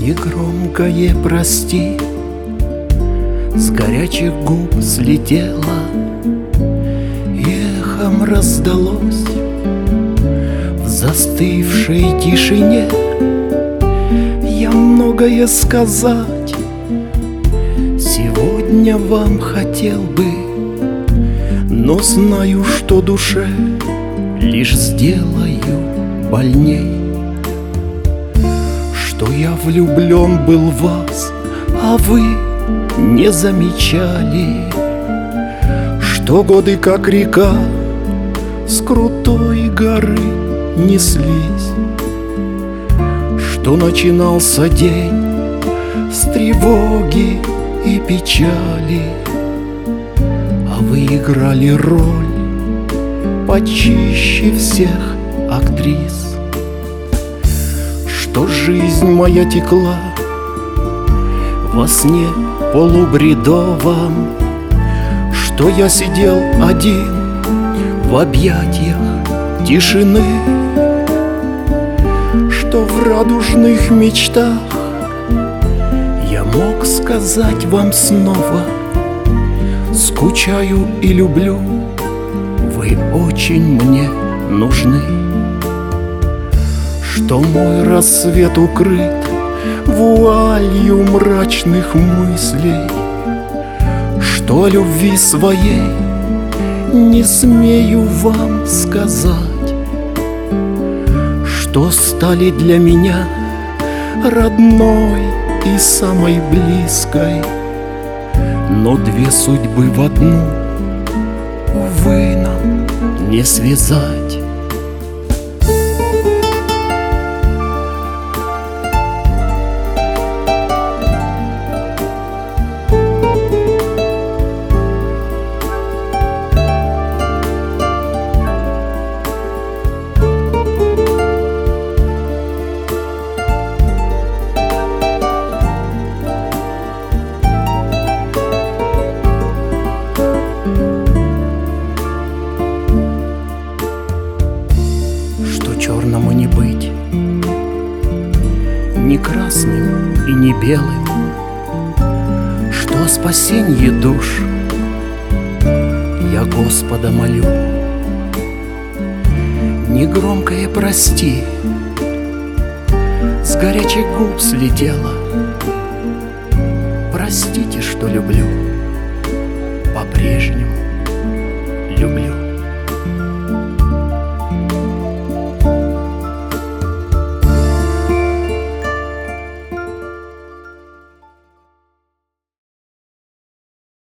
Негромкое прости с горячих губ слетело, эхом раздалось в застывшей тишине. Я многое сказать сегодня вам хотел бы, но знаю, что душе лишь сделаю больней. Что я влюблен был в вас, а вы не замечали, что годы, как река, с крутой горы неслись, что начинался день с тревоги и печали, а вы играли роль почище всех актрис. Что жизнь моя текла во сне полубредовом, что я сидел один в объятиях тишины, что в радужных мечтах я мог сказать вам снова: скучаю и люблю, вы очень мне нужны. Что мой рассвет укрыт вуалью мрачных мыслей, что о любви своей не смею вам сказать, что стали для меня родной и самой близкой, но две судьбы в одну, увы, нам не связать. Черному не быть, ни красным и ни белым, что о спасении душ я Господа молю. Негромкое прости с горячих губ слетело, простите, что люблю по-прежнему.